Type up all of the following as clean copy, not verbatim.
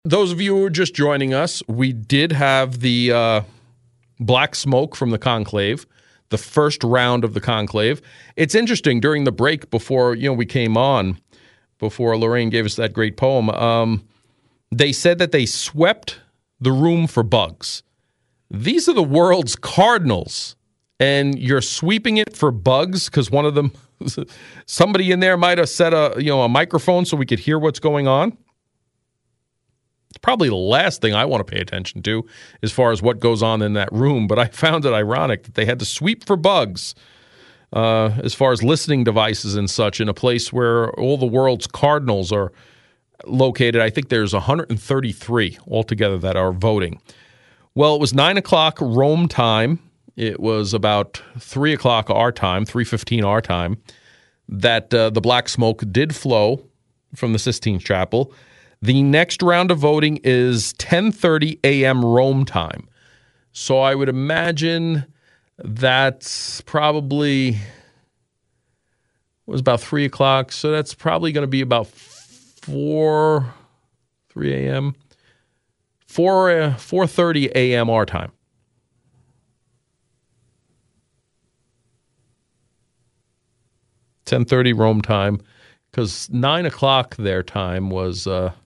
Those of you who are just joining us, we did have the black smoke from the conclave, the first round of the conclave. It's interesting, during the break before we came on, before Lorraine gave us that great poem, they said that they swept the room for bugs. These are the world's cardinals, and you're sweeping it for bugs because one of them, somebody in there might have set a microphone so we could hear what's going on. It's probably the last thing I want to pay attention to as far as what goes on in that room, but I found it ironic that they had to sweep for bugs as far as listening devices and such in a place where all the world's cardinals are located. I think there's 133 altogether that are voting. Well, it was 9 o'clock Rome time. It was about 3 o'clock our time, 3:15 our time, that the black smoke did flow from the Sistine Chapel. The next round of voting is 10:30 a.m. Rome time. So I would imagine that's probably, it was about 3 o'clock. So that's probably going to be about 3 a.m., 4:30 a.m. our time. (10:30 Rome time), because 9 o'clock their time was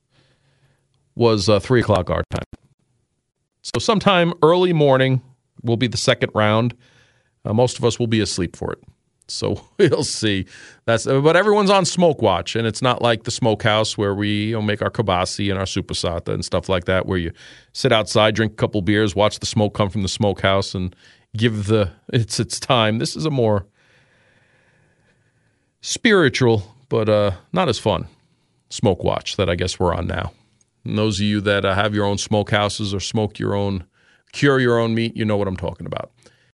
3 o'clock our time. So sometime early morning will be the second round. Most of us will be asleep for it. So we'll see. But everyone's on smoke watch, and it's not like the smokehouse where we make our kibasi and our supasata and stuff like that, where you sit outside, drink a couple beers, watch the smoke come from the smokehouse, and give its time. This is a more spiritual, but not as fun smoke watch that I guess we're on now. And those of you that have your own smokehouses or cure your own meat, you know what I'm talking about.